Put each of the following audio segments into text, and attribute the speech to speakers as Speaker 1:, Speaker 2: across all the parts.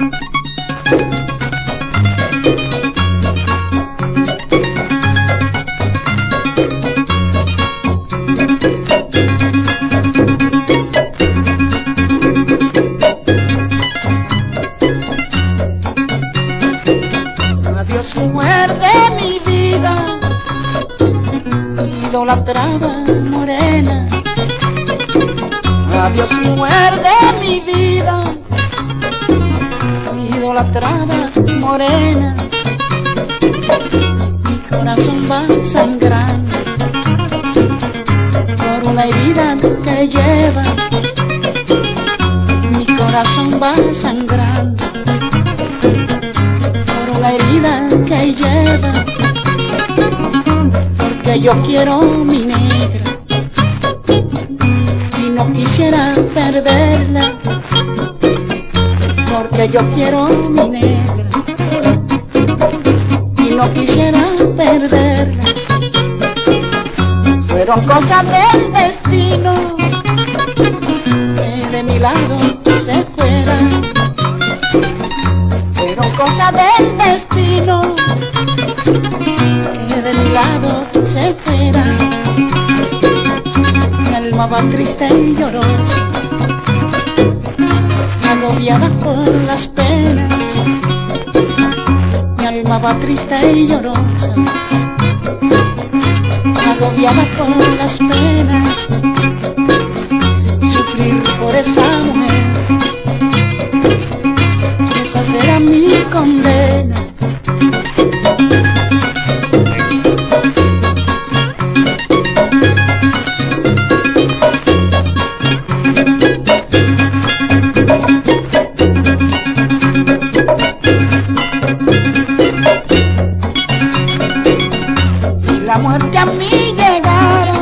Speaker 1: Adiós, mujer de mi vida, idolatrada morena. Adiós, mujer de mi vida, idolatrada morena. Mi corazón va sangrando por una herida que lleva. Mi corazón va sangrando por una herida que lleva. Porque yo quiero mi negra y no quisiera perderla. Porque yo quiero mi negra y no quisiera perderla. Fueron cosas del destino que de mi lado se fuera. Fueron cosas del destino que de mi lado se fuera. Mi alma va triste y llorosa, agobiada por las penas. Mi alma va triste y llorosa, agobiada por las penas. Sufrir por esa mujer, esa será mi condena. Si la muerte a mí llegara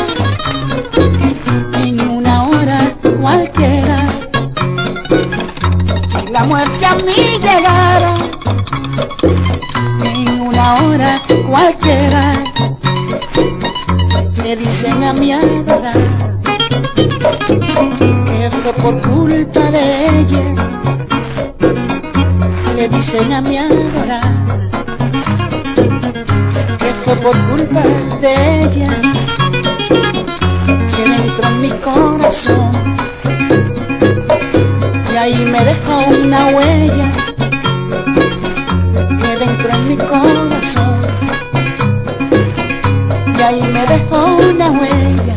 Speaker 1: en una hora cualquiera, si la muerte a mí llegara en una hora cualquiera, le dicen a mi adorada que fue por culpa de ella. Le dicen a mi adorada que fue por culpa de ella, que dentro en mi corazón y ahí me dejó una huella. Que dentro en mi corazón y ahí me dejó una huella.